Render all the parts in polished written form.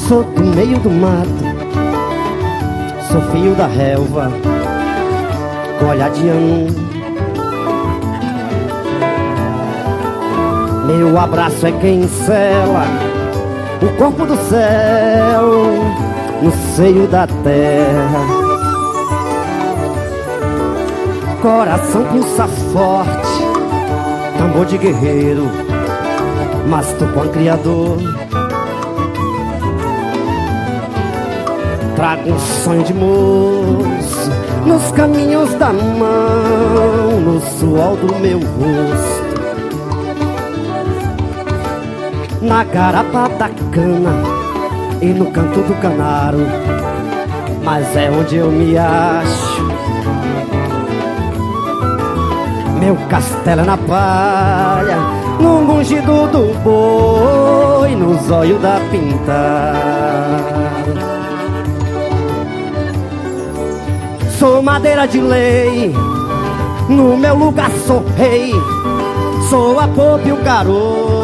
Sou do meio do mato, sou filho da relva, golhadiano. Meu abraço é quem sela o corpo do céu no seio da terra. Coração pulsa forte, tambor de guerreiro, mas tupã criador. Trago um sonho de moço nos caminhos da mão, no suor do meu rosto, na garapa da cana e no canto do canaro, mas é onde eu me acho. Meu castelo é na palha, no mugido do boi, no zóio da pintada. Sou madeira de lei, no meu lugar sou rei, sou a popa e o caroço.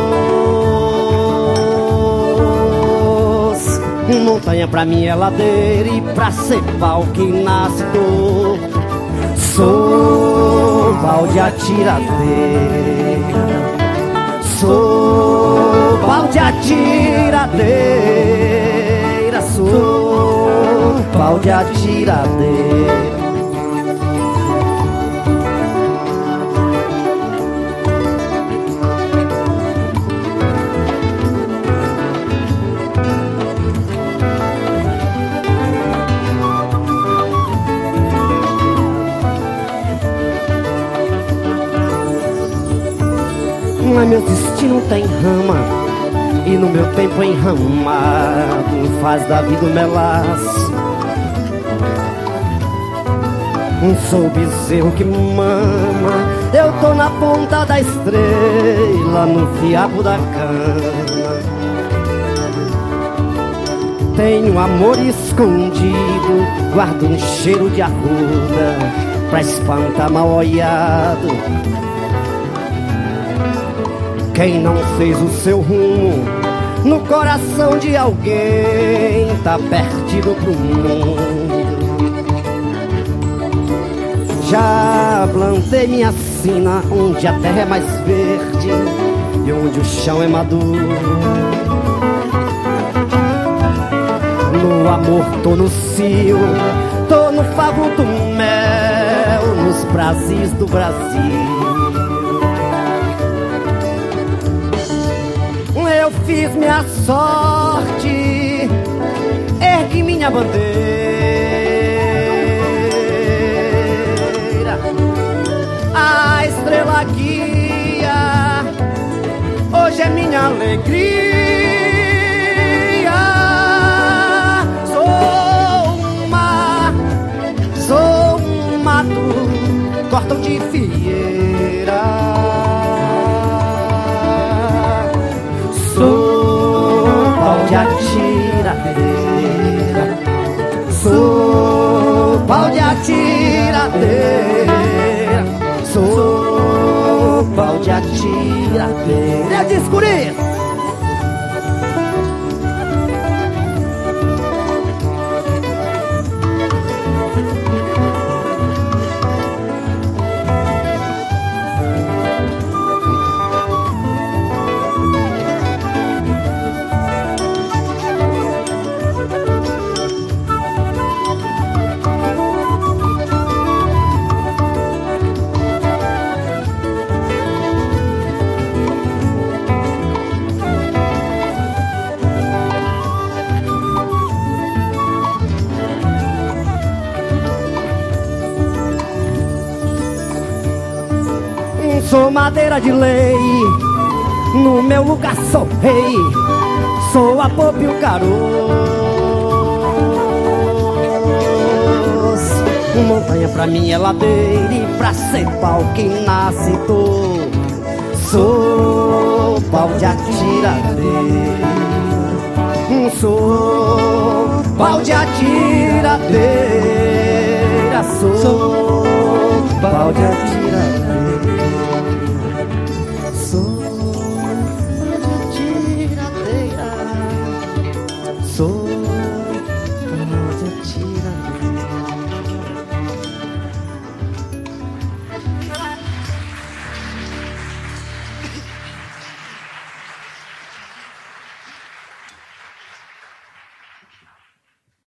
Montanha pra mim é ladeira e pra ser pau que nasce dor. Sou pau de atiradeira, sou pau de atiradeira, sou pau de atiradeira. Mas meu destino tem rama e no meu tempo enramado faz da vida um melaço. Sou bezerro que mama, eu tô na ponta da estrela, no fiapo da cana. Tenho amor escondido, guardo um cheiro de arruda pra espantar mal-olhado. Quem não fez o seu rumo no coração de alguém tá perdido pro mundo. Já plantei minha sina onde a terra é mais verde e onde o chão é maduro. No amor tô no cio, tô no favo do mel, nos Brasis do Brasil. Eu fiz minha sorte, ergui minha bandeira, a estrela guia, hoje é minha alegria. Sou um mato, cordão de fieira. De atiradeira, sou pau de atiradeira, sou pau de atiradeira. É descobrir. Sou madeira de lei, no meu lugar sou rei, sou a popa e o caroço. Montanha pra mim é ladeira e pra ser pau que nasce tô. Sou pau de atiradeira, sou pau de atiradeira, sou pau de atiradeira.